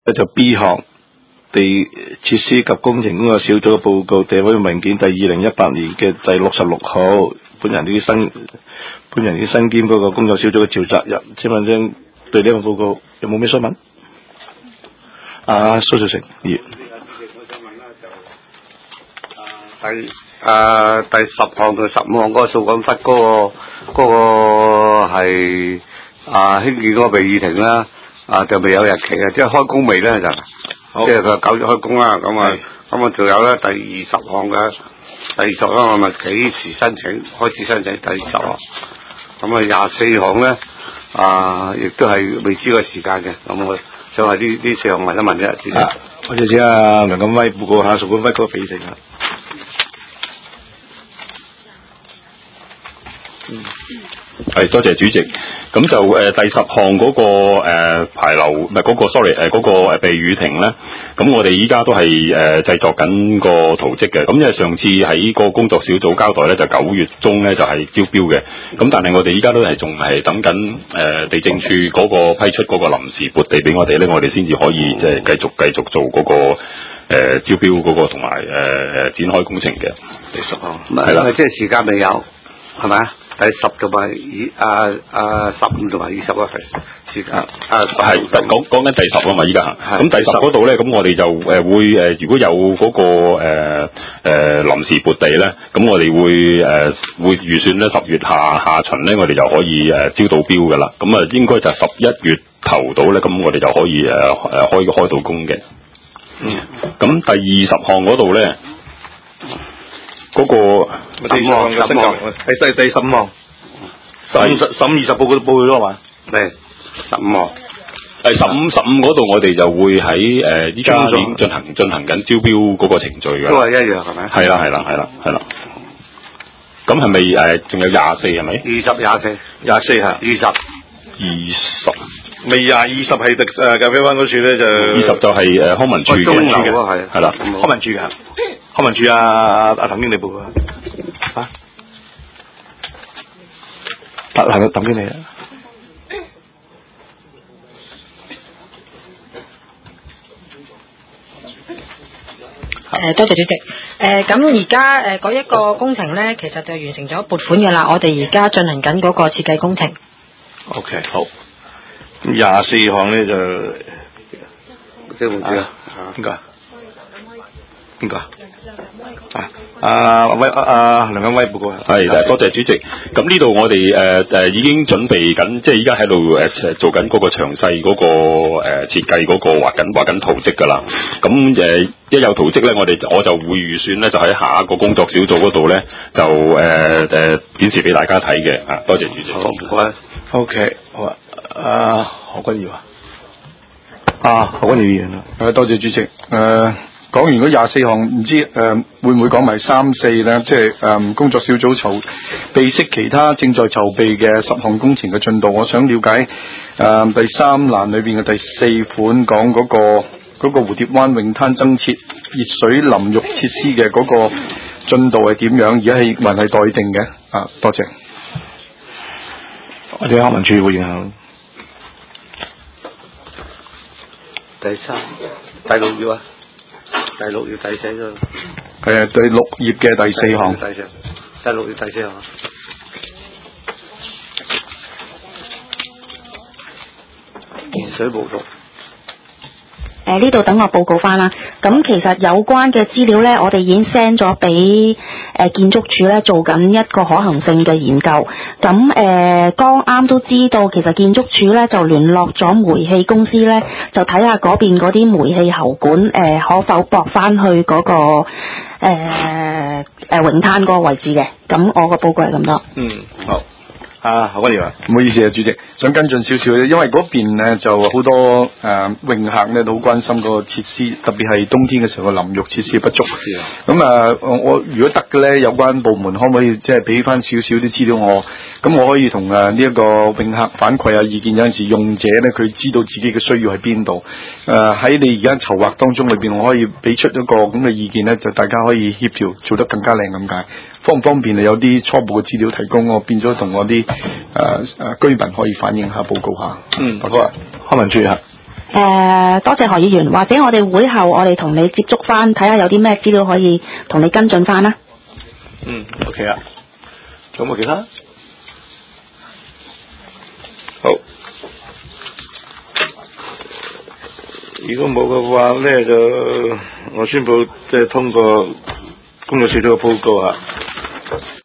就 B 項地設施及工程工作小組嘅報告訂委文件第2018年嘅第66號，本人已身兼嗰個工作小組嘅召集人。請問聲對呢份報告有冇咩想問？蘇兆成議員。 我想問啦，就第10項同15項嗰個掃管笏嗰個係興建嗰個避雨亭啦，就未有日期啊，即係開工未咧就，即係佢9月開工啦，咁仲有咧第20項嘅第20項咪幾時申請開始申請第20項，咁24項咧亦都係未知個時間嘅，咁我想話呢4項問一問啫，主席。 我哋請阿梁錦威報告下掃管笏嗰個避雨亭啊。 係，多謝主席。咁就第10項嗰個牌樓唔係嗰個 sorry 嗰個避雨亭咧，咁我哋依家都係製作緊個圖則嘅。咁因為上次喺個工作小組交代咧，就9月中咧就係招標嘅。咁但係我哋依家都係仲係等緊地政處嗰個批出嗰個臨時撥地俾我哋咧，我哋先至可以即係繼續做嗰個招標嗰個同埋展開工程嘅。 第10項係啦，即係時間未有係咪啊？第10同埋15同埋20嗰個時間係講緊第10啊嘛，依家咁第10嗰度咧，咁我哋就會如果有嗰個臨時撥地咧，咁我哋會預算咧10月下旬咧，我哋就可以招到標噶啦。咁應該就11月頭到咧，咁我哋就可以開到工嘅。咁第20項嗰度咧，嗰個第15項嘅升級，第15項，15、20報告咗係嘛？ 係15項， 第15嗰度我哋就會喺依家已經進行緊招標嗰個程序㗎。 都係一樣係咪？ 係啦。咁係咪仲有24係咪 ？20、24係20。 未20係咖啡灣嗰處咧就 20就係康文署嘅，係啦， 康文署㗎，康文署阿譚經理報告啊，譚經理啊。 多謝主席。咁而家嗰一個工程咧，其實就完成咗撥款嘅啦。我哋而家進行緊嗰個設計工程。 OK， 好。24項咧就即係唔知邊個？梁錦威報告。 係，多謝主席。咁呢度我哋已經準備緊，即係依家喺度做緊嗰個詳細嗰個設計嗰個畫緊圖則㗎啦。咁一有圖則咧，我就會預算咧，就喺下一個工作小組嗰度咧，就展示俾大家睇嘅。啊，多謝主席。 好，唔該。 OK， 好啊。何君堯何君堯議員啊。 多謝主席。講完嗰24項，唔知會唔會講埋3、4咧？即係工作小組備悉其他正在籌備嘅10項工程嘅進度。我想了解第3欄裏邊嘅第4款講嗰個蝴蝶灣泳灘增設熱水淋浴設施嘅嗰個進度係點樣？而家係還係待定嘅。多謝。 我哋康文署會影響。 第6頁啊。第6頁第4咗。 係第6頁嘅第4項。 第6頁第4項。熱水沐浴。 呢度等我報告翻啦。咁其實有關嘅資料呢，我哋已經 send 咗俾建築署呢，做緊一個可行性嘅研究。咁剛啱都知道，其實建築署呢就聯絡咗煤氣公司呢，就睇下嗰邊嗰啲煤氣喉管可否駁翻去嗰個泳灘嗰個位置嘅。咁我個報告係咁多。 好。何君堯啊， 唔好意思啊，主席，想跟進少少咧，因為嗰邊咧就好多泳客咧都好關心嗰個設施，特別係冬天嘅時候個淋浴設施不足。咁我如果得嘅咧，有關部門可唔可以即係俾翻少少啲資料我？咁我可以同呢一個泳客反饋下意見。有陣時用者咧佢知道自己嘅需要喺邊度。喺你而家籌劃當中裏邊，我可以俾出一個咁嘅意見咧，就大家可以協調做得更加靚咁解。方唔方便有啲初步嘅資料提供，我變咗同我啲居民可以反映下報告下。 好啊，康文署啊。 多謝何議員，或者我哋會後我哋同你接觸翻，睇下有啲咩資料可以同你跟進翻啦。 OK 啊，仲有冇其他？好，如果冇嘅話咧，就我宣布即係通過工作小組嘅報告啊。